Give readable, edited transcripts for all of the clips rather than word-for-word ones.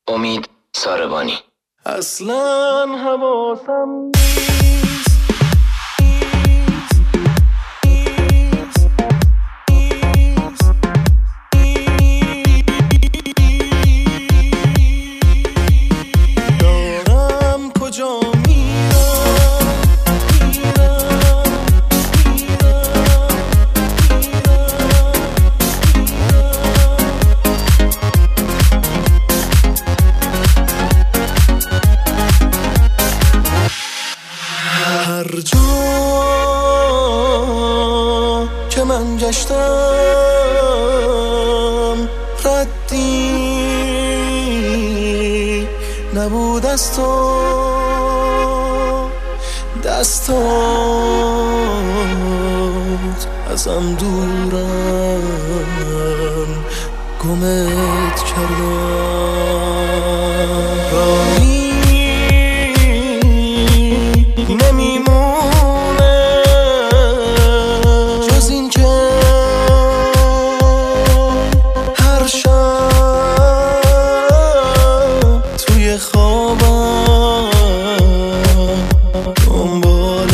امید ساربانی. اصلا حواسم دارم کجا هر جا که من گشتم ردی نبود از تو، دستات ازم دورن گمت کردم. نمیمونه جز این که هر شب توی خوابم دنبالت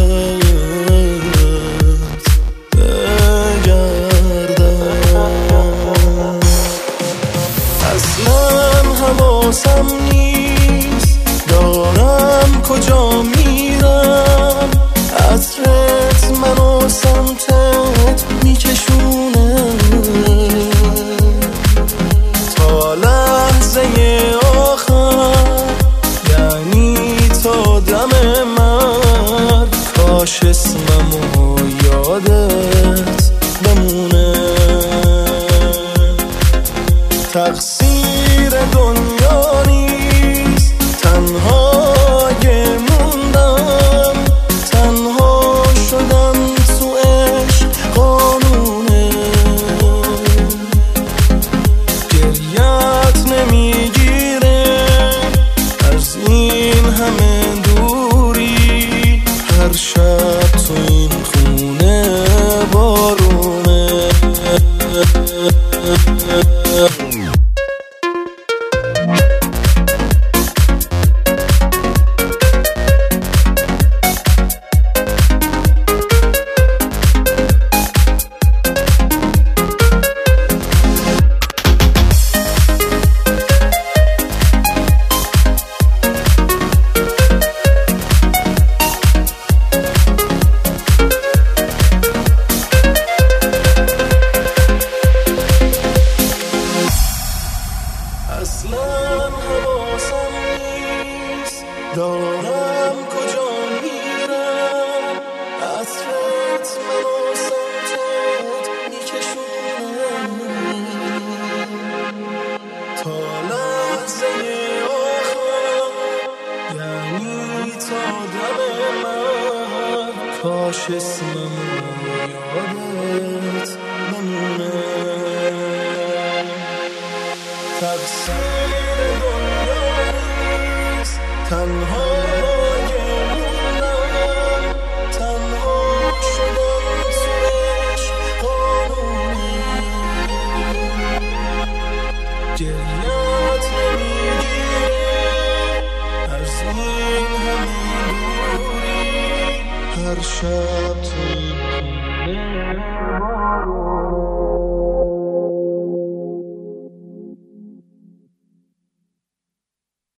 بگردم. اصلا حواسم نیست دارم کجا میرم، عطرت منو سمتت میکشونه تا لحظه آخر، یعنی تا دم مرگ. کاش اسممو یادت بمونه. تقصیر دنیا نیست تنها شب تو این خونه بارونه. اصلا حواسم نیست دارم کجا میرم، عطرت منو سمتت میکشونه تا لحظه آخر، یعنی تا دم مرگ. کاش اسممو یادت بمونه. تقصیر دنیا نیست تنها موندم، تنها شدم توش قانونی. گریت نمیگیره از این همین دوری، هر شب توی